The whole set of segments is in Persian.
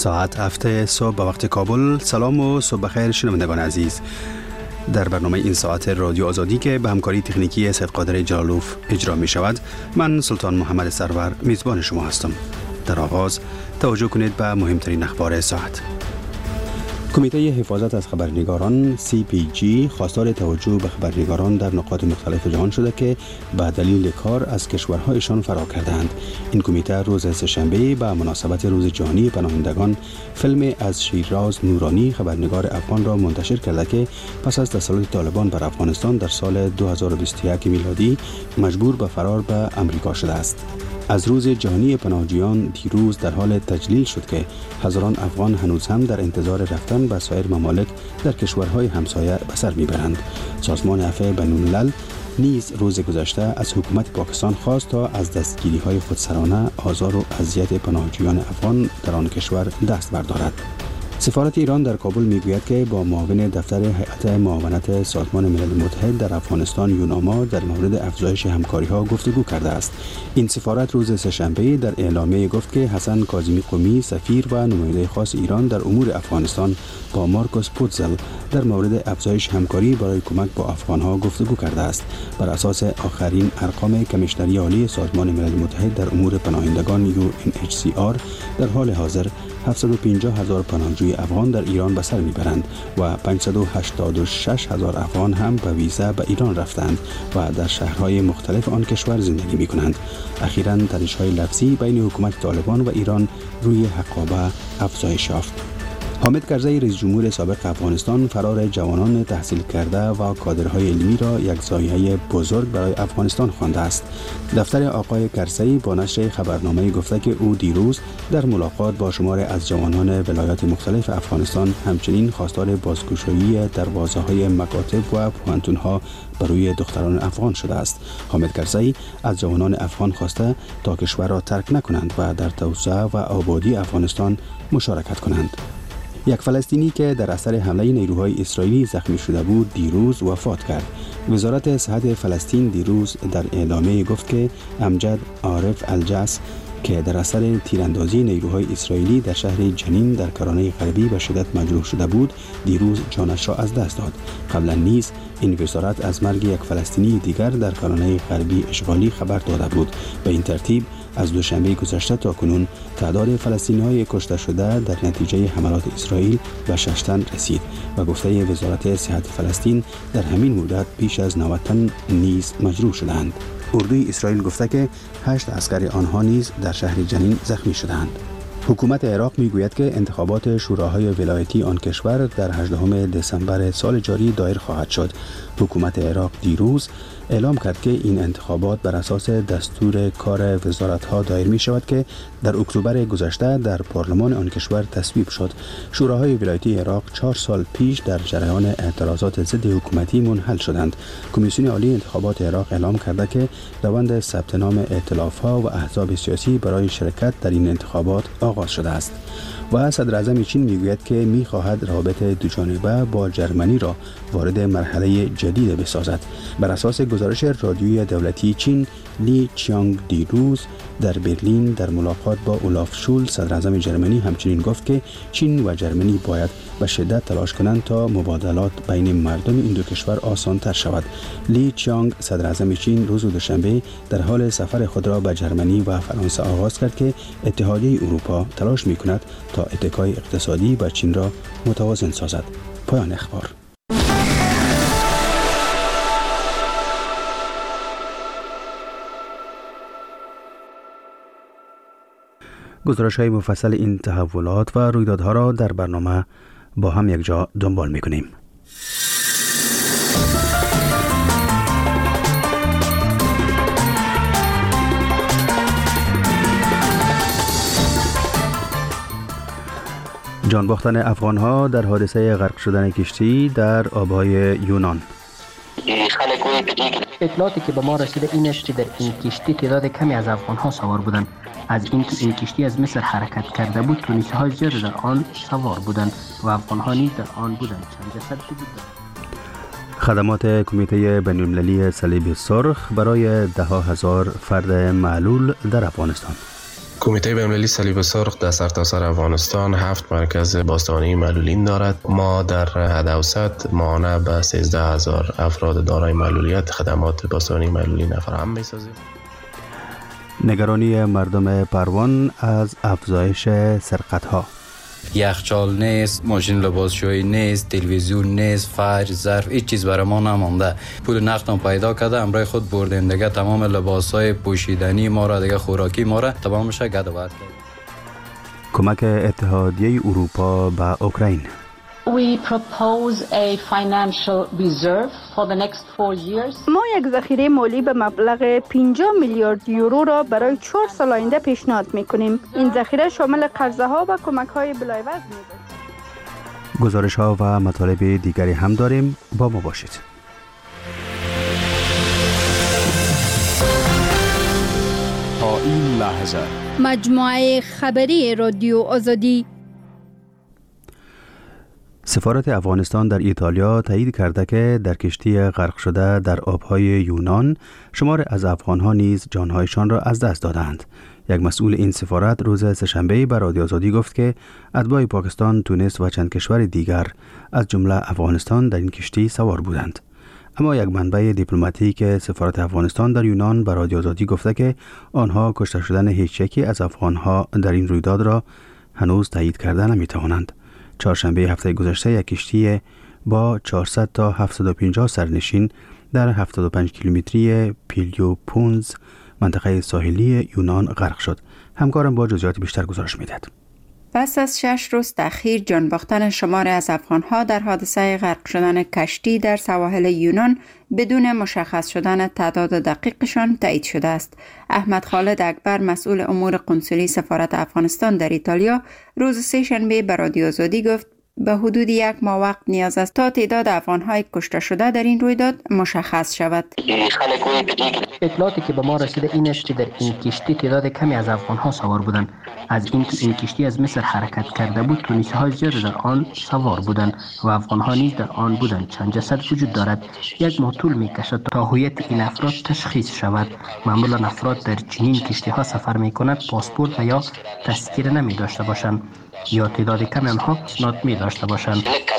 ساعت 7 صبح به وقت کابل. سلام و صبح بخیر شنوندگان عزیز. در برنامه این ساعت رادیو آزادی که به همکاری تکنیکی سید قادر جلالوف اجرا می شود، من سلطان محمد سرور میزبان شما هستم. در آغاز توجه کنید به مهمترین اخبار ساعت. کمیته حفاظت از خبرنگاران CPG خواستار توجه به خبرنگاران در نقاط مختلف جهان شده که به دلیل کار از کشورهایشان فرار کردند. این کمیته روز سه‌شنبه به مناسبت روز جهانی پناهندگان فیلم از شیراز نورانی خبرنگار افغان را منتشر کرده که پس از تسلط طالبان بر افغانستان در سال 2021 میلادی مجبور به فرار به امریکا شده است. از روز جهانی پناهجویان دیروز در حال تجلیل شد که هزاران افغان هنوز هم در انتظار رفتن به سایر ممالک در کشورهای همسایه به سر میبرند. سازمان عفو بین‌الملل نیز روز گذشته از حکومت پاکستان خواست تا از دستگیری‌های خودسرانه، آزار و اذیت پناهجویان افغان در آن کشور دست بردارد. سفارت ایران در کابل میگوید که با معاون دفتر هیئت معاونت سازمان ملل متحد در افغانستان یوناما در مورد افزایش همکاری‌ها گفتگو کرده است. این سفارت روز سه‌شنبه در اعلامیه گفت که حسن کاظمی قمی سفیر و نماینده خاص ایران در امور افغانستان با مارکوس پوتزل در مورد افزایش همکاری برای کمک با افغان‌ها گفتگو کرده است. بر اساس آخرین ارقام کمیشنری عالی سازمان ملل متحد در امور پناهندگان UNHCR در حال حاضر 750,000 پناهجوی افغان در ایران به سر میبرند و 586,000 افغان هم به ویزا به ایران رفتند و در شهرهای مختلف آن کشور زندگی میکنند. اخیراً تنش‌های لفظی بین حکومت طالبان و ایران روی حقابه افزایش یافت. حامد کرزی رئیس جمهور سابق افغانستان فرار جوانان تحصیل کرده و کادرهای علمی را یک ضایعه بزرگ برای افغانستان خوانده است. دفتر آقای کرزی با نشر خبرنامه گفته که او دیروز در ملاقات با شماری از جوانان ولایات مختلف افغانستان همچنین خواستار بازگشایی دروازه‌های مکاتب و پوهنتون‌ها برای دختران افغان شده است. حامد کرزی از جوانان افغان خواسته تا کشور را ترک نکنند و در توسعه و آبادی افغانستان مشارکت کنند. یک فلسطینی که در اثر حمله نیروهای اسرائیلی زخمی شده بود دیروز وفات کرد. وزارت صحت فلسطین دیروز در اعلامیه گفت که امجد عارف الجس که در اثر تیراندازی نیروهای اسرائیلی در شهر جنین در کرانه غربی به شدت مجروح شده بود دیروز جانش را از دست داد. قبلا نیز این وزارت از مرگ یک فلسطینی دیگر در کرانه غربی اشغالی خبر داده بود. به این ترتیب از دوشنبه گذشته تا کنون تعداد فلسطینی‌های کشته شده در نتیجه حملات اسرائیل به 6 تن رسید و گفته وزارت صحت فلسطین در همین مدت بیش از 90 تن نیز مجروح شدند. اردوی اسرائیل گفته که 8 عسکر آنها نیز در شهر جنین زخمی شدند. حکومت عراق میگوید که انتخابات شوراهای ولایتی آن کشور در 18 دسامبر سال جاری دایر خواهد شد. حکومت عراق دیروز اعلام کرد که این انتخابات بر اساس دستور کار وزارت‌ها دایر می شود که در اکتبر گذشته در پارلمان آن کشور تصویب شد. شوراهای ولایتی عراق 4 سال پیش در جریان اعتراضات ضد حکومتی منحل شدند. کمیسیون عالی انتخابات عراق اعلام کرده که روند ثبت نام ائتلاف‌ها و احزاب سیاسی برای شرکت در این انتخابات آغاز شده است. و صدر اعظم چین میگوید که میخواهد روابط دوجانبه با جرمنی را وارد مرحله جدید بسازد. بر اساس گزارش رادیویی دولتی چین، لی چیانگ دیروز در برلین در ملاقات با اولاف شولز صدر اعظم جرمنی همچنین گفت که چین و جرمنی باید به شدت تلاش کنند تا مبادلات بین مردم این دو کشور آسان‌تر شود. لی چیانگ صدر اعظم چین روز دوشنبه در حال سفر خود را به جرمنی و فرانسه آغاز کرد که اتحادیه اروپا تلاش می‌کند تا اتکای اقتصادی با چین را متوازن سازد. پایان اخبار. گزارش‌های مفصل این تحولات و رویدادها را در برنامه با هم یک جا دنبال می‌کنیم. جان باختن افغان‌ها در حادثه غرق شدن کشتی در آب‌های یونان. اطلاعاتی که به ما رسیده این است که در این کشتی تعداد کمی از افغان‌ها سوار بودند. از اینکه این کشتی از مصر حرکت کرده بود، تونسی‌های زیادی در آن سوار بودند و افغان‌ها نیز در آن بودند. چند جسد بود. خدمات کمیته بین‌المللی صلیب سرخ برای 10,000 فرد معلول در افغانستان. کمیته بین‌المللی صلیب سرخ در سرتاسر افغانستان 7 مرکز بازدارندگی معلولین دارد. ما در حد اوسط ماهانه به 13000 افراد دارای معلولیت خدمات بازدارندگی معلولین فراهم می‌سازیم. نگرانی مردم پروان از افزایش سرقت‌ها. یخچال نیست، ماشین لباسشویی نیست، تلویزیون نیست، فرش، ظرف، هیچ چیز برای ما نمانده. پول نقدم پیدا کرده، امرای خود بردیم دیگه. تمام لباسای پوشیدنی ما را دیگه، خوراکی ما را تمامش گد و بد کرد. کمک اتحادیه اروپا به اوکراین. We propose a financial reserve for the next 4 years. ما یک ذخیره مالی به مبلغ 50 میلیارد یورو را برای 4 سال آینده پیشنهاد می‌کنیم. این ذخیره شامل قرضه‌ها و کمک‌های بلایوزن می‌باشد. گزارش‌ها و مطالب دیگری هم داریم، با ما باشید. تا این لحظه مجموعه خبری رادیو آزادی. سفارت افغانستان در ایتالیا تایید کرده که در کشتی غرق شده در آبهای یونان شمار از افغانها نیز جانهایشان را از دست دادند. یک مسئول این سفارت روز سه‌شنبه به رادیو آزادی گفت که اتباع پاکستان، تونس و چند کشور دیگر از جمله افغانستان در این کشتی سوار بودند. اما یک منبع دیپلماتیک سفارت افغانستان در یونان به رادیو آزادی گفته که آنها کشته شدن هیچ یکی از افغانها در این رویداد را هنوز تایید کرده نمی‌توانند. چهارشنبه هفته گذشته یک کشتی با 400 تا 750 سرنشین در 75 کیلومتری پیلیوپونز منطقه ساحلی یونان غرق شد. همکارم با جزئیات بیشتر گزارش می‌دهد. پس از 6 روز تأخیر، جان باختن شماری از افغان‌ها در حادثه غرق شدن کشتی در سواحل یونان بدون مشخص شدن تعداد دقیقشان تایید شده است. احمد خالد اکبر، مسئول امور قنسولی سفارت افغانستان در ایتالیا، روز سه‌شنبه به رادیو آزادی گفت به حدود 1 ماه وقت نیاز است تا تعداد افغان‌های کشته شده در این رویداد مشخص شود. اطلاعاتی که به ما رسیده این است که در این کشتی تعداد کمی از افغان‌ها سوار بودند. از اینکه این کشتی از مصر حرکت کرده بود، تونسی‌های زیاد در آن سوار بودند و افغان‌ها نیز در آن بودند. چند جسد وجود دارد. 1 ماه طول می‌کشد تا هویت این افراد تشخیص شود. معمولا افراد در چنین کشتی‌ها سفر می‌کنند پاسپورت و یا تذکره نمی‌داشته باشند یا تعداد کم آنها اسناد می‌داشته باشند.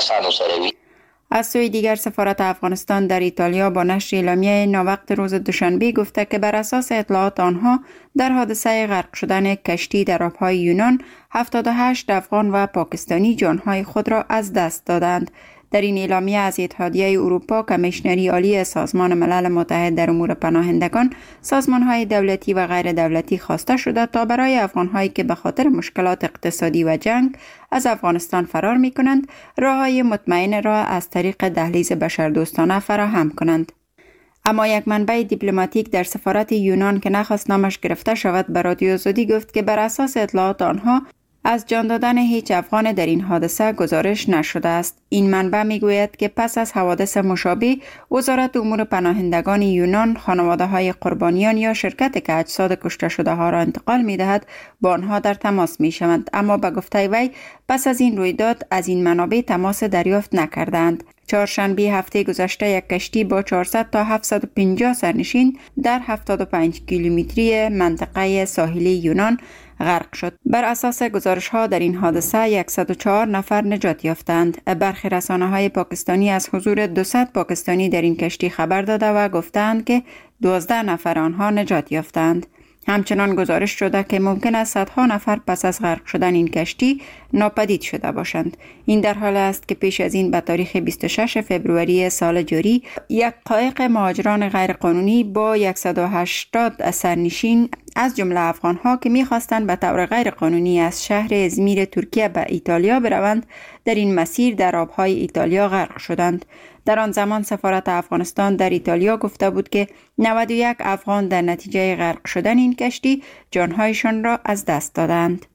از سوی دیگر سفارت افغانستان در ایتالیا با نشر اعلامیه ناوقت روز دوشنبه گفته که بر اساس اطلاعات آنها در حادثه غرق شدن کشتی در آبهای یونان 78 افغان و پاکستانی جانهای خود را از دست دادند. در این اعلامیه از اتحادیه اروپا، کمیشنری عالی سازمان ملل متحد در امور پناهندگان، سازمان‌های دولتی و غیر دولتی خواسته شده تا برای افغان‌هایی که به خاطر مشکلات اقتصادی و جنگ از افغانستان فرار می‌کنند، راه‌های مطمئن را از طریق دهلیز بشردوستانه فراهم کنند. اما یک منبع دیپلماتیک در سفارت یونان که نخواست نامش گرفته شود به رادیو آزادی گفت که بر اساس اطلاعات آنها از جان دادن هیچ افغان در این حادثه گزارش نشده است. این منبع میگوید که پس از حوادث مشابه، وزارت امور پناهندگان یونان خانواده‌های قربانیان یا شرکت که اجساد کشته شده ها را انتقال می‌دهد با آنها در تماس می‌شوند، اما به گفته وی پس از این رویداد از این منابع تماس دریافت نکردند. چهارشنبه هفته گذشته یک کشتی با 400 تا 750 سرنشین در 75 کیلومتری منطقه ساحلی یونان غرق شد. بر اساس گزارش‌ها در این حادثه 104 نفر نجات یافتند. برخی رسانه‌های پاکستانی از حضور 200 پاکستانی در این کشتی خبر داده و گفتند که 12 نفر آنها نجات یافتند. همچنان گزارش شده که ممکن است صدها نفر پس از غرق شدن این کشتی ناپدید شده باشند. این در حال است که پیش از این به تاریخ 26 فوریه سال جاری یک قایق مهاجران غیرقانونی با 180 سرنشین از جمله افغان‌ها که می‌خواستند به طور غیرقانونی از شهر ازمیر ترکیه به ایتالیا بروند، در این مسیر در آب‌های ایتالیا غرق شدند. در آن زمان سفارت افغانستان در ایتالیا گفته بود که 91 افغان در نتیجه غرق شدن این کشتی جانهایشان را از دست دادند.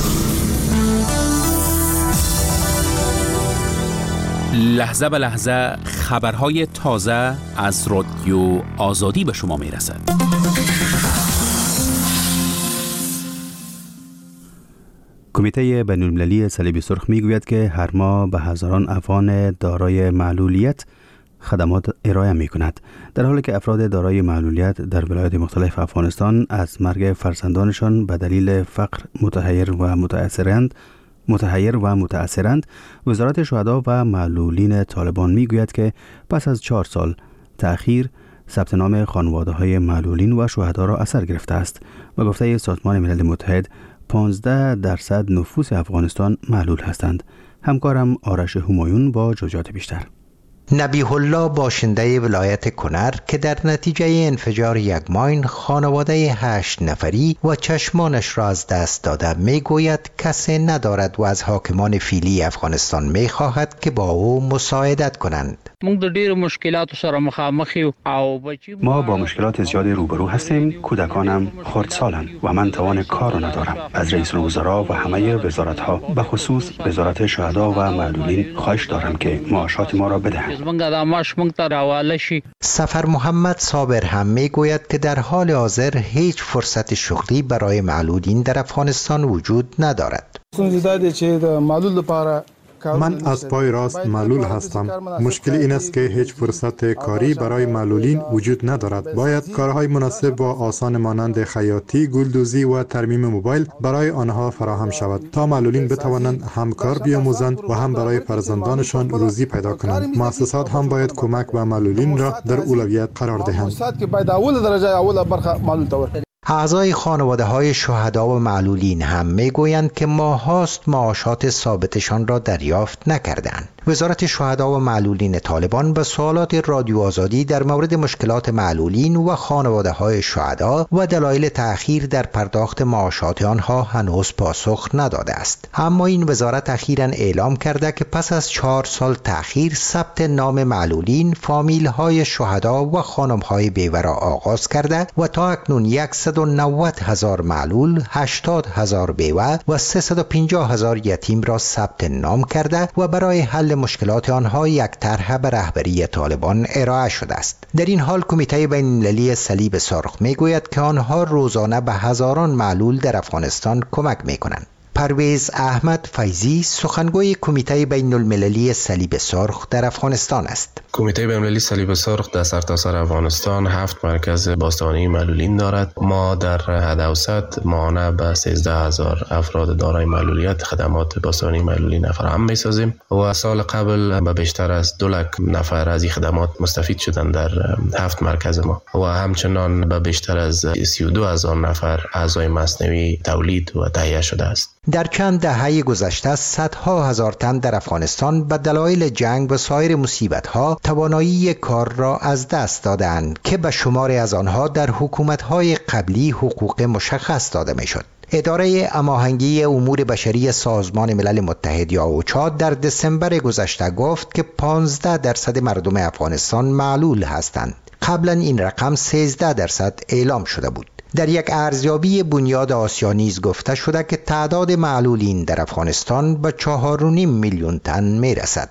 لحظه به لحظه خبرهای تازه از رادیو آزادی به شما میرسد. کمیته بین‌المللی صلیب سرخ میگوید که هر ماه به هزاران افغان دارای معلولیت خدمات ارائه می کند، در حالی که افراد دارای معلولیت در ولایات مختلف افغانستان از مرگ فرزندانشان به دلیل فقر متحیر و متأثرند. وزارت شهدا و معلولین طالبان می گوید که پس از 4 سال تأخیر ثبت نام خانواده‌های معلولین و شهدا را اثر گرفته است و گفته سازمان ملل متحد 15% نفوس افغانستان معلول هستند. همکارم آرش همایون با جزئیات بیشتر. نبیه الله باشنده ولایت کنر که در نتیجه انفجار یک ماین خانواده 8 نفری و چشمانش را از دست داده می گوید کسی ندارد و از حاکمان فعلی افغانستان می خواهد که با او مساعدت کنند. ما با مشکلات زیادی روبرو هستیم. کودکانم خردسالند و من توان کار ندارم. از رئیس الوزراء و همه وزارت‌ها به خصوص وزارت شهدا و معلولین خواهش دارم که معاشات ما را بدهند. سفر محمد صابر هم می گوید که در حال حاضر هیچ فرصت شغلی برای معلولین در افغانستان وجود ندارد. من از پای راست معلول هستم. مشکل این است که هیچ فرصت کاری برای معلولین وجود ندارد. باید کارهای مناسب و آسان مانند خیاطی، گلدوزی و ترمیم موبایل برای آنها فراهم شود تا معلولین بتوانند هم کار بیاموزند و هم برای فرزندانشان روزی پیدا کنند. مؤسسات هم باید کمک به معلولین را در اولویت قرار دهند. اعضای خانواده های شهدا و معلولین هم می گویند که ماهاست معاشات ثابتشان را دریافت نکردند. وزارت شهدا و معلولین طالبان به سوالات رادیو آزادی در مورد مشکلات معلولین و خانواده های شهدا و دلایل تأخیر در پرداخت معاشات آنها هنوز پاسخ نداده است. اما این وزارت اخیراً اعلام کرده که پس از 4 سال تأخیر ثبت نام معلولین، فامیل های شهدا و خانم های بیوه را آغاز کرده و تا اکنون 190,000 معلول، 80,000 بیوه و 350,000 یتیم را ثبت نام کرده و برای حل مشکلات آنها یک طرح به رهبری طالبان ارائه شده است. در این حال کمیته بین‌المللی صلیب سرخ میگوید که آنها روزانه به هزاران معلول در افغانستان کمک میکنند. پرویز احمد فیضی سخنگوی کمیته بین‌المللی صلیب سرخ در افغانستان است. کمیته بین‌المللی صلیب سرخ در سرتاسر افغانستان 7 مرکز بازدارندگی معلولین دارد. ما در حد اوسط ماهانه به 13,000 افراد دارای معلولیت خدمات بازدارندگی معلولین فراهم می‌سازیم و سال قبل به بیشتر از 2 لک نفر از این خدمات مستفید شدند در 7 مرکز ما و همچنان به بیشتر از 32,000 نفر اعضای مصنوی تولید و تهیه شده است. در چند دهه گذشته صدها هزار تن در افغانستان به دلایل جنگ و سایر مصیبت‌ها توانایی کار را از دست دادند که به شماری از آنها در حکومت‌های قبلی حقوق مشخص داده می‌شد. اداره هماهنگی امور بشری سازمان ملل متحد یا اوچا در دسامبر گذشته گفت که 15% مردم افغانستان معلول هستند. قبلا این رقم 13% اعلام شده بود. در یک ارزیابی بنیاد آسیا نیز گفته شده که تعداد معلولین در افغانستان به 4.5 میلیون تن میرسد.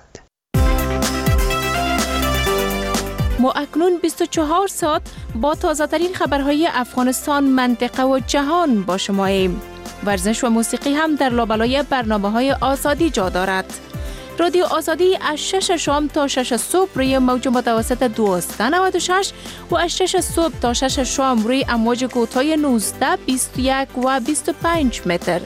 ما اکنون 24 ساعت با تازه‌ترین خبرهای افغانستان، منطقه و جهان با شماییم. ورزش و موسیقی هم در لابلای برنامه‌های آزادی جا دارد. رادیو آزادی از 6 شام تا 6 صبح روی موج متوسط 1296 و از 6 صبح تا 6 شام روی امواج کوتاه 19، 21 و 25 متر.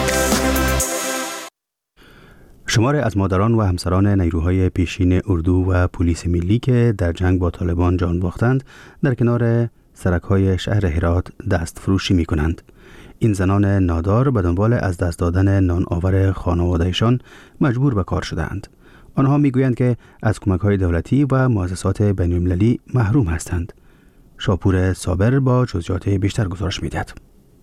شماری از مادران و همسران نیروهای پیشین اردو و پلیس ملی که در جنگ با طالبان جان باختند در کنار سرک‌های شهر هرات دست فروشی می کنند. این زنان نادار به دنبال از دست دادن نان آور خانوادهشان مجبور به کار شدند. آنها میگویند که از کمک‌های دولتی و مؤسسات بین‌المللی محروم هستند. شاپور صابر با جزئیات بیشتر گزارش می‌دهد.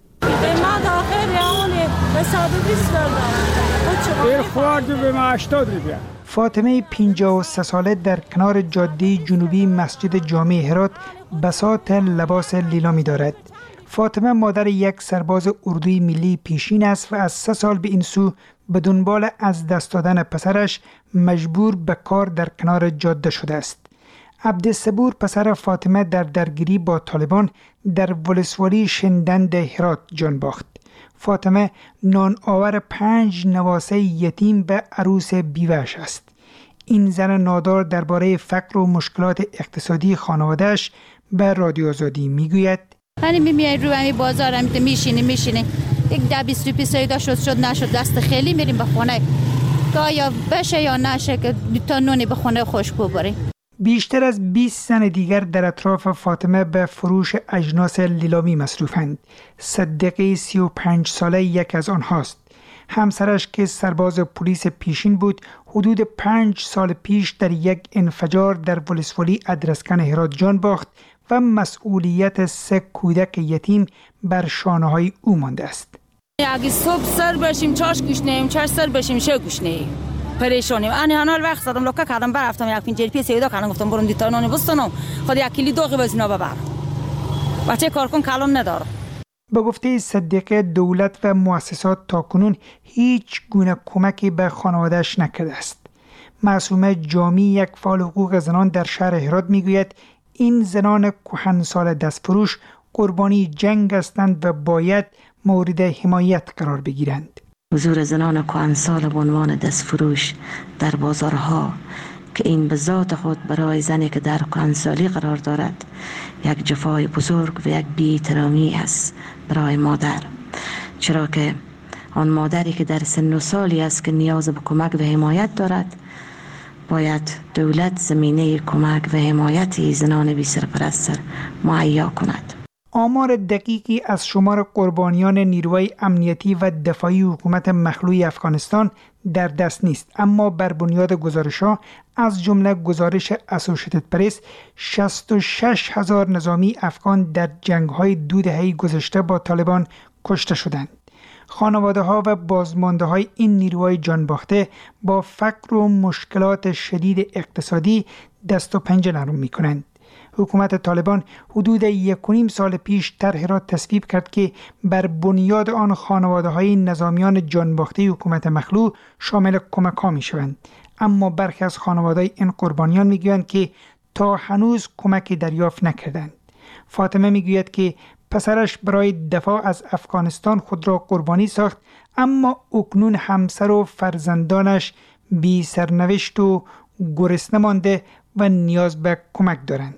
فاطمه 53 ساله در کنار جاده جنوبی مسجد جامع هرات بساط لباس لیلامی دارد. فاطمه مادر یک سرباز اردوی ملی پیشین است و از 3 سال به این سو به دنبال از دست دادن پسرش مجبور به کار در کنار جاده شده است. عبدالصبور پسر فاطمه در درگیری با طالبان در ولسوالی شندند هرات جان باخت. فاطمه نان آور 5 نواسه یتیم به عروس بیوه‌اش است. این زن نادار درباره فقر و مشکلات اقتصادی خانواده‌اش به رادیو آزادی میگوید: من میای رو همین بازار میشینی یک 10-20 روپیه سیدا شد نشد دست خیلی میریم به خونه تا یا بشه یا نشه که تا نونی به خونه خوش ببریم. بیشتر از 20 زن دیگر در اطراف فاطمه به فروش اجناس لیلامی مصروفند. صدیقه 35 ساله یک از آنهاست. همسرش که سرباز پلیس پیشین بود حدود 5 سال پیش در یک انفجار در ولسوالی ادرسکن هرات جان باخت و مسئولیت 3 کودک یتیم بر شانه‌های او مانده است. اگه صبح سر بشیم چاش گوشنیم چاش سر بشیم شه گوشنیم پریشانیم. انا حال وقت زدم لوکا کردم برفتم یک پنجره پیش سیدا کردم گفتم برم دیتا نون بستنم خود یک کلی دوغی بزنا ببر بچه کارکن کلام نداره. به گفته صدیقه دولت و مؤسسات تاکنون هیچ گونه کمکی به خانواده‌اش نکرده است. معصومه جامی یک فعال حقوق زنان در شهر هرات میگوید این زنان کهنسال دستفروش قربانی جنگ هستند و باید مورد حمایت قرار بگیرند. حضور زنان کهنسال به عنوان دستفروش در بازارها که این به ذات خود برای زنی که در کهنسالی قرار دارد یک جفای بزرگ و یک بی‌احترامی است برای مادر، چرا که آن مادری که در سن و سالی است که نیاز به کمک و حمایت دارد باید دولت زمینه کمک و حمایت زنان بی سرپرست مهیا کند. آمار دقیقی از شمار قربانیان نیروهای امنیتی و دفاعی حکومت مخلوع افغانستان در دست نیست، اما بر بنیاد گزارش‌ها از جمله گزارش اسوشیتد پرس 66,000 نظامی افغان در جنگ‌های 2 دهه گذشته با طالبان کشته شدند. خانواده‌ها و بازمانده‌های این نیروهای جانباخته با فقر و مشکلات شدید اقتصادی دست و پنجه نرم می‌کنند. حکومت طالبان حدود 1.5 سال پیش طرحی را تصویب کرد که بر بنیاد آن خانواده‌های نظامیان جانباخته حکومت مخلوع شامل کمک‌ها می‌شوند، اما برخی از خانواده‌های این قربانیان می‌گویند که تا هنوز کمکی دریافت نکردند. فاطمه می‌گوید که پسرش برای دفاع از افغانستان خود را قربانی ساخت، اما اکنون همسر و فرزندانش بی سرنوشت و گرسنه مانده و نیاز به کمک دارند.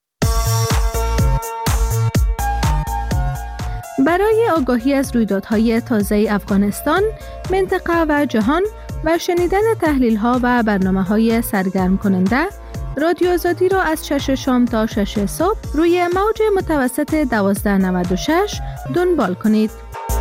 برای آگاهی از رویدادهای تازه افغانستان، منطقه و جهان و شنیدن تحلیل‌ها و برنامه‌های سرگرم کننده، رادیو آزادی را از 6 شام تا 6 صبح روی موج متوسط 1296 دنبال کنید.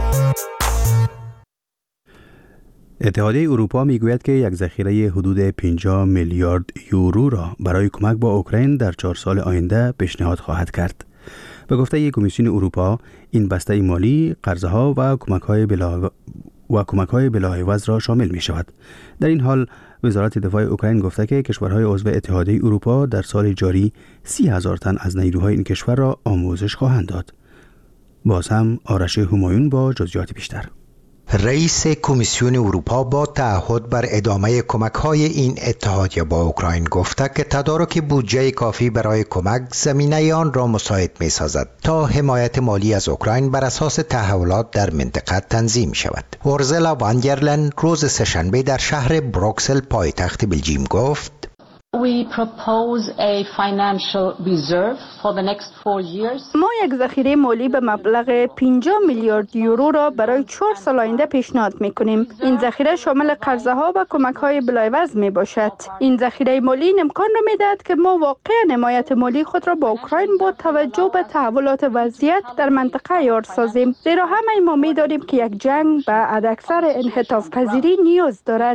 اتحادیه اروپا میگوید که یک ذخیره حدود 50 میلیارد یورو را برای کمک با اوکراین در 4 سال آینده پیشنهاد خواهد کرد. به گفته کمیسیون اروپا، این بسته مالی قرضها و کمک‌های بلاعوض را شامل می شود. در این حال وزارت دفاع اوکراین گفته که کشورهای عضو اتحادیه اروپا در سال جاری 30,000 تن از نیروهای این کشور را آموزش خواهند داد. باز هم آرش همایون با جزئیات بیشتر. رئیس کمیسیون اروپا با تعهد بر ادامه کمک‌های این اتحادیه با اوکراین گفته که تدارک بودجه کافی برای کمک زمینه آن را مساعد می‌سازد تا حمایت مالی از اوکراین بر اساس تحولات در منطقه تنظیم شود. اورزلا وان در لین روز سه‌شنبه در شهر بروکسل پایتخت بلژیم گفت: We propose a financial reserve for the next 4 years. ما یک ذخیره مالی به مبلغ 50 میلیارد یورو را برای 4 سال آینده پیشنهاد می‌کنیم. این ذخیره شامل قرضها و کمک‌های بلایوز میباشد. این ذخیره مالی این امکان را میدهد که ما واقعاً حمایت مالی خود را با اوکراین با توجه به تحولات وضعیت در منطقه یار سازیم، زیرا همه ما می‌دانیم که یک جنگ به حداکثر انعطاف پذیری نیاز دارد.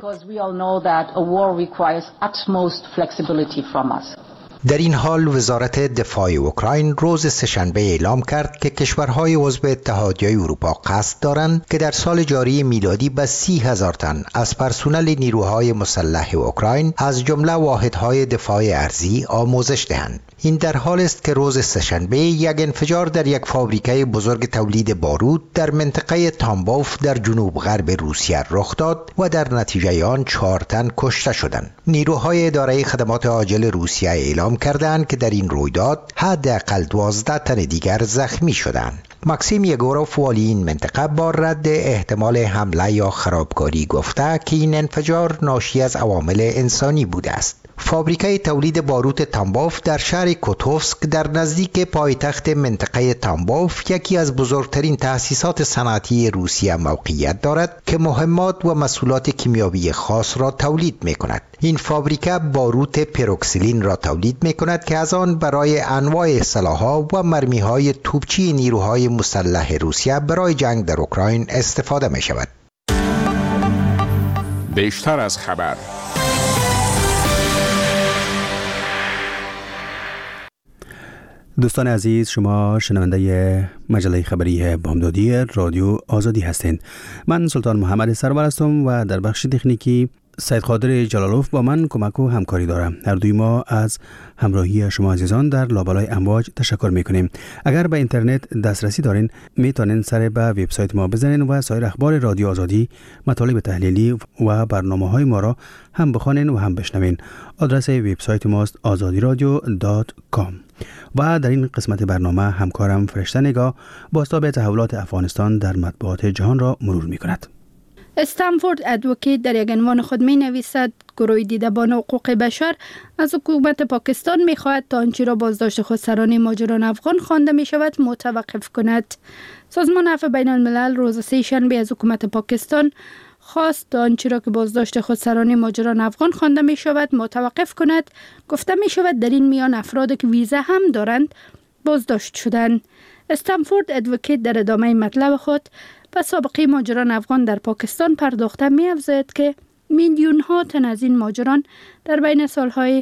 در این حال وزارت دفاع اوکراین روز سه‌شنبه اعلام کرد که کشورهای عضو اتحادیه اروپا قصد دارند که در سال جاری میلادی به 30,000 تن از پرسنل نیروهای مسلح اوکراین از جمله واحدهای دفاع ارضی آموزش دهند. این در حال است که روز سه‌شنبه یک انفجار در یک فابریکه بزرگ تولید بارود در منطقه تامبوف در جنوب غرب روسیه رخ داد و در نتیجه آن 4 تن کشته شدند. نیروهای اداره خدمات عاجل روسیه اعلام کردند که در این رویداد حداقل 12 تن دیگر زخمی شدند. ماکسیم یگوروف والی این منطقه با رد احتمال حمله یا خرابکاری گفته که این انفجار ناشی از عوامل انسانی بوده است. فابریکه تولید باروت تامبوف در شهر کوتوفسک در نزدیک پایتخت منطقه تامبوف یکی از بزرگترین تأسیسات صنعتی روسیه موقعیت دارد که مهمات و محصولات کیمیاوی خاص را تولید می کند. این فابریکه باروت پروکسیلین را تولید می کند که از آن برای انواع سلاح‌ها و مرمی‌های توپچی نیروهای مسلح روسیه برای جنگ در اوکراین استفاده می شود. بیشتر از خبر. دوستان عزیز، شما شنونده مجله خبری بامدادی رادیو آزادی هستند. من سلطان محمد سرور هستم و در بخش تکنیکی سید قادر جلالوف با من کمک و همکاری دارم. هر دوی ما از همراهی شما عزیزان در لابلای امواج تشکر میکنیم. اگر به اینترنت دسترسی دارین میتونین سر به وبسایت ما بزنین و سایر اخبار رادیو آزادی، مطالب تحلیلی و برنامه‌های ما را هم بخوانین و هم بشنوین. آدرس وبسایت ماست azadiradio.com. و در این قسمت برنامه همکارم فرشته نگاه بازتاب تحولات افغانستان در مطبوعات جهان را مرور میکند. استنفورد ادوکیت در یک عنوان خود می نویسد گروه دیدبان حقوق بشر از حکومت پاکستان می خواهد تا آنچه را بازداشت خودسران ماجران افغان خوانده می شود متوقف کند. سازمان عفو بین الملل روز سه شنبه از حکومت پاکستان خواست تا آنچه را که بازداشت خودسران ماجران افغان خوانده می شود متوقف کند. گفته می شود در این میان افراد که ویزا هم دارند بازداشت شدند. استنفورد ادوکیت در ادامه مطلب خود و سابقه ماجران افغان در پاکستان پرداخته می افزاید که میلیون ها تن از این ماجران در بین سالهای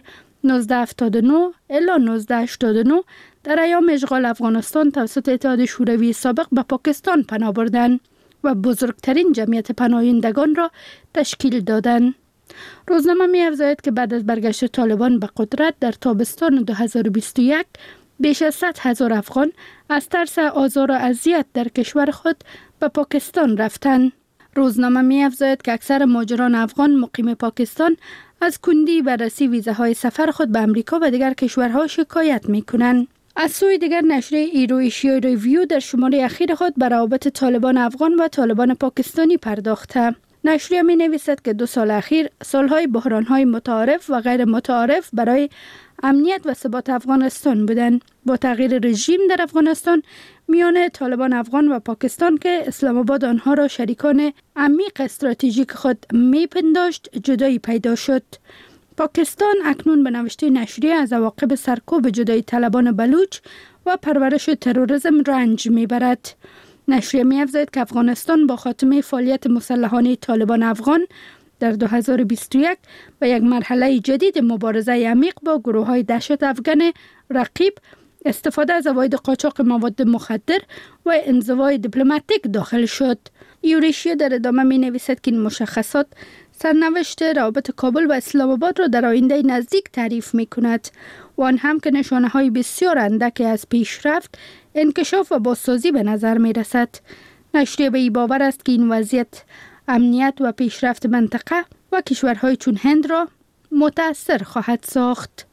1979 الی 1989 در ایام اشغال افغانستان توسط اتحاد شوروی سابق به پاکستان پناه بردند و بزرگترین جمعیت پناهندگان را تشکیل دادند. روزنامه می افزاید که بعد از برگشت طالبان به قدرت در تابستان 2021 بیش از 100,000 افغان از ترس آزار و اذیت در کشور خود به پاکستان رفتند. روزنامه می افزاید که اکثر ماجران افغان مقیم پاکستان از کندی بررسی ویزاهای سفر خود به امریکا و دیگر کشورها شکایت می کنند. از سوی دیگر نشریه ایرو ایشیا ریویو در شماره اخیر خود به روابط طالبان افغان و طالبان پاکستانی پرداخته. نشریه می نویسد که 2 سال اخیر سالهای بحرانهای متعارف و غیر متعارف برای امنیت و ثبات افغانستان بودند. با تغییر رژیم در افغانستان میان طالبان افغان و پاکستان که اسلام آباد آنها را شریکان عمیق استراتژیک خود میپنداشت جدایی پیدا شد. پاکستان اکنون به نوشته نشریه از عواقب سرکوب جدایی طلبان بلوچ و پرورش تروریسم رنج میبرد. نشریه می‌افزاید که افغانستان با خاتمه فعالیت مسلحانه طالبان افغان در 2021 به یک مرحله جدید مبارزه عمیق با گروه‌های دهشت افغان رقیب، استفاده از عواید قاچاق مواد مخدر و انزوای دیپلماتیک داخل شد. یوریشیا در ادامه می‌نویسد که این مشخصات سرنوشت روابط کابل و اسلام آباد را در آینده نزدیک تعریف می‌کند و آن هم که نشانه‌های بسیار اندکی از پیشرفت، انکشاف و بازسازی به نظر می‌رسد. نشریه به این باور است که این وضعیت امنیت و پیشرفت منطقه و کشورهای چون هند را متأثر خواهد ساخت.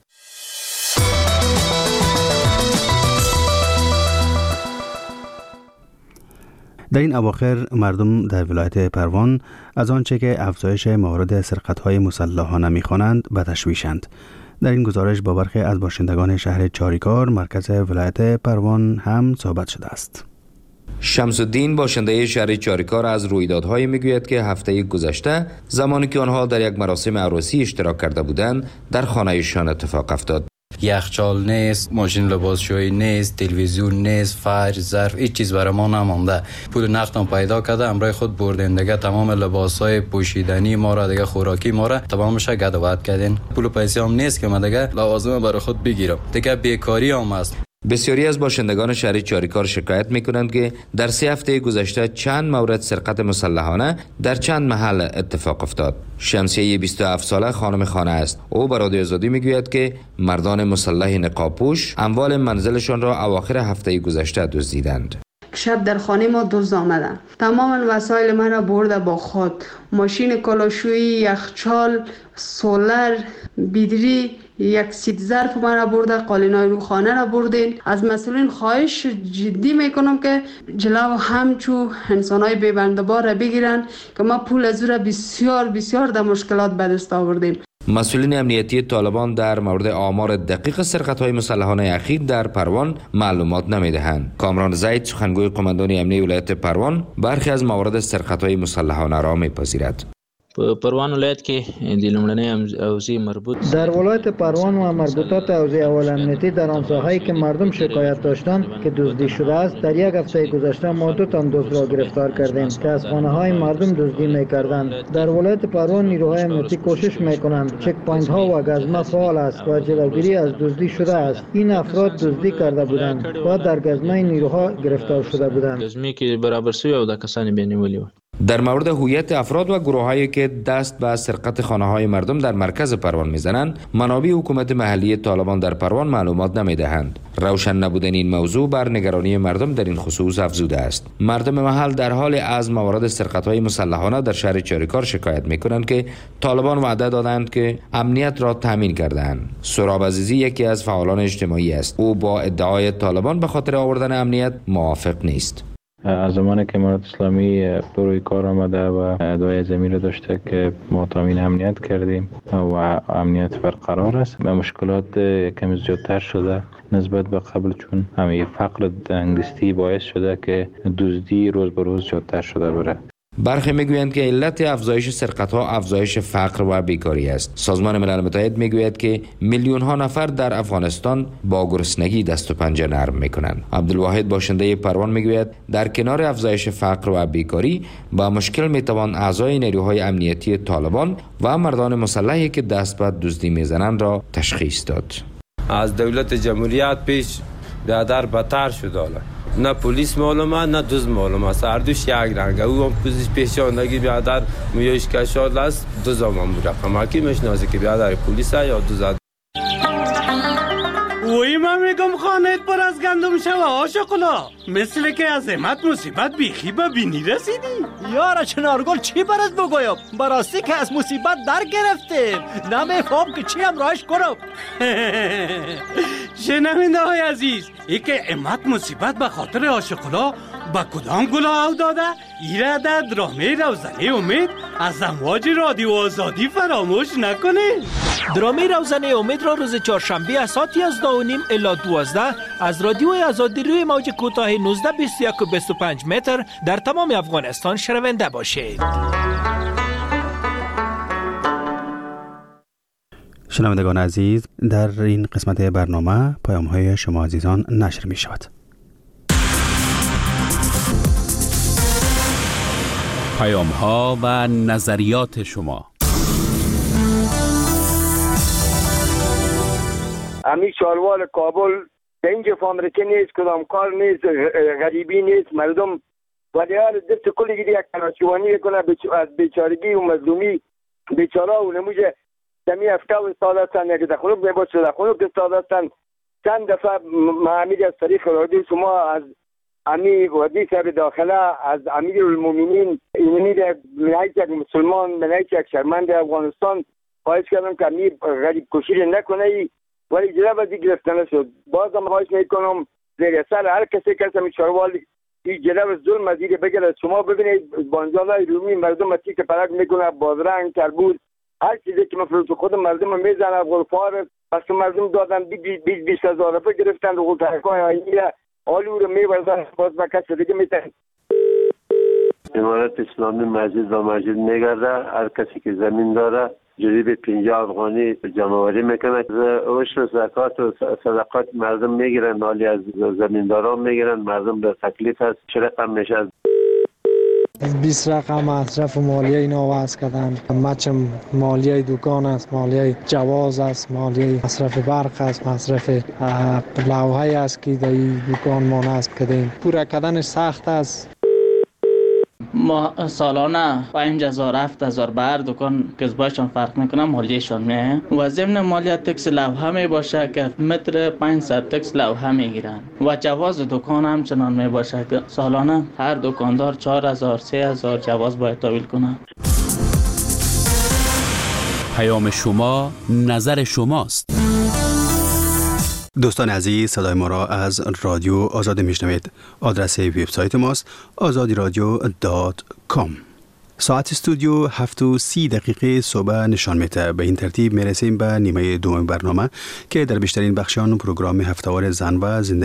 در این اواخر مردم در ولایت پروان از آنچه که افزایش موارد سرقت‌های مسلحانه می‌خوانند به تشویشند. در این گزارش با برخی از باشندگان شهر چاریکار مرکز ولایت پروان هم صحبت شده است. شمس الدین باشنده شهر چاریکار از رویدادهای میگوید که هفته گذشته زمانی که آنها در یک مراسم عروسی اشتراک کرده بودند در خانه‌شان اتفاق افتاد. یخچال نیست، ماشین لباسشویی نیست، تلویزیون نیست، فرش، ظرف، هیچ چیز برای ما نمانده. پول نقدم پیدا کرده، امرای خود بردن دیگه تمام لباسای پوشیدنی ما را دیگه خوراکی ما را تمامش گدوات کردین. پول و پیسه هم نیست که من دیگه لوازم برای خود بگیرم. دیگه بیکاری هم است. بسیاری از باشندگان شهر چاریکار شکایت میکنند که در 3 هفته گذشته چند مورد سرقت مسلحانه در چند محل اتفاق افتاد. شمسیه 27 ساله خانم خانه است. او به رادیو آزادی میگوید که مردان مسلح نقابپوش اموال منزلشان را اواخر هفته گذشته دزدیدند. شب در خانه ما دزد آمدن، تمام وسایل من را برده با خود، ماشین کلاشویی، یخچال، سولر، بیدری، یک سیت ظرف مرا برده، قالینای رو خانه را بردین. از مسئولین خواهش جدی میکنم که جلو همچو انسانای بی‌بنده‌بار را بگیرن که ما پول از او را بسیار در مشکلات به دست آوردیم. مسئولین امنیتی طالبان در مورد آمار دقیق سرقت‌های مسلحانه اخیر در پروان معلومات نمی‌دهند. کامران زید سخنگوی قماندان امنیتی ولایت پروان برخی از موارد سرقت‌های مسلحانه را می‌پذیرد. پروان ولایت کې د لومړنۍ حوزې مربوط در ولایت پروان و مربوطات حوزه اول امنیتی در آن ساحه‌ای که مردم شکایت داشتند که دزدی شده است، در یک هفته گذشته ما 2 تن دزد را گرفتار کردیم که از خانه‌های مردم دزدی می‌کردند. در ولایت پروان نیروهای امنیتی کوشش می‌کنند. چک پوینت‌ها و گزمه فعال است و جلوگیری از دزدی شده است. این افراد دزدی کرده بودند و در گزمه نیروها گرفتار شده بودند. گزمه که برابر شوی او د کسانی بینیولی و در مورد هویت افراد و گروه‌هایی که دست به سرقت خانه‌های مردم در مرکز پروان می‌زنند، منابع حکومت محلی طالبان در پروان معلومات نمی‌دهند. روشن نبودن این موضوع بر نگرانی مردم در این خصوص افزوده است. مردم محل در حال از موارد سرقت‌های مسلحانه در شهر چاریکار شکایت می‌کنند که طالبان وعده دادند که امنیت را تامین کرده‌اند. سراب عزیزی یکی از فعالان اجتماعی است. او با ادعای طالبان به خاطر آوردن امنیت موافق نیست. از زمانی که امارات اسلامی روی کار آمده و ادعای زمین داشته که ما تامین امنیت کردیم و امنیت برقرار است، و مشکلات کمی زیادتر شده نسبت به قبل، چون همه فقر دنگستی باعث شده که دزدی روز به روز زیادتر شده بره. برخی میگویند که علت افزایش سرقت‌ها افزایش فقر و بیکاری است. سازمان ملل متحد میگوید که میلیون‌ها نفر در افغانستان با گرسنگی دست و پنجه نرم میکنند. عبدالواحد باشنده پروان میگوید در کنار افزایش فقر و بیکاری با مشکل میتوان اعضای نیروهای امنیتی طالبان و مردان مسلحی که دست به دزدی میزنند را تشخیص داد. از دولت جمهوریت پیش بیادر بدتر شده، نه پلیس معلومه نه دزد معلومه است، هر دوش یک رنگه. او هم پیشاندگی بیادر میوش کشاد است، دزد هم رقم کی میشناسه که بیادر پلیس یا دزد. وی ما میگم خانهت پر از گندم شوه آشقلا، مثل که از امت مصیبت بیخی به بینی رسیدی. یارا چنارگل چی برات بگویم؟ براستی که از مصیبت در گرفتیم، نمیفهم که چی هم راهش کنم. شنونده های عزیز، ای که امت مصیبت به خاطر آشقلا با کدام گلا او داده؟ ایره در درامه روزنه امید از امواج رادیو آزادی فراموش نکنه. درامه روزنه امید را روز چهارشنبه از ساعت 11:30 الی 12 از رادیو آزادی روی موج کوتاه 19 21 و 25 متر در تمام افغانستان شنونده باشید. شنوندگان عزیز، در این قسمت برنامه پیام‌های شما عزیزان نشر می شود. پیام‌ها و نظریات شما. امی شاروال کابل به اینجا فامرکه نیست، کدام کار نیست، غریبی نیست، مردم ولی حال دست کلی گیری یک کناشوانی کنه از بیچارگی و مظلومی بیچاره و نموجه دمی افکا و استاد هستن، یکی دخونوک میباشه دخونوک استاد هستن. چند دفعه معامید از طریق رادیو شما از امی ودی صاحب داخله از امیر المومنین اینمی منایت یک مسلمان منایت یک شرمند افغانستان خواهش کردم که امی غریب کشیر نکنه، ولی جلب ازی گرفتنه شد. بازم خواهش میکنم زیر سر هر کسی که همی شاروال این جلب ظلم ازیر بگرد. شما ببینید بانجالای رومی مردم اتی که پرک میکنه، بازرنگ، تربوز، هر چیزی که مفروض خود مردم میزنه، غلفار پس مردم دادن 20 هزار روپیه گرفتن رو غلطرکای آینیه آلو رو میبردن باز با کسی دیگه میتن. امارت اسلامی مسجد و مسجد میگرده، هر کسی که زمین داره جریب 50 افغانی جمعوری میکنه، عشر زکات و صدقات مردم میگیرن، مالی از زمینداران میگیرن، مردم به تکلیف هست. چه رقم میشه؟ 20 رقم مصرف مالیه اینا وضع کردن، مچم مالیه دکان است، مالیه جواز است، مالیه مصرف برق است، مصرف لوحه است که در دکان ما نصب کردیم. پورا کردنش سخت است. ما سالانه 5000 7000 بر دکان کسبایشان فرق میکنه، مالیهشان میه و ضمن مالیه تکس لوحه میباشه که متر 500 تکس لوحه میگیرن و جواز دکان هم چنان میباشه که سالانه هر دکاندار 4000 3000 جواز باید تحویل کنه. پیام شما نظر شماست. دوستان عزیز، صدای ما را از رادیو آزادی میشنوید. آدرس وبسایت ماست azadiradio.com. ساعت استودیو 7:30 صبح نشان میده. به این ترتیب میرسیم به نیمه دوم برنامه که در بیشترین بخشان پروگرام هفته‌وار زن و زندگی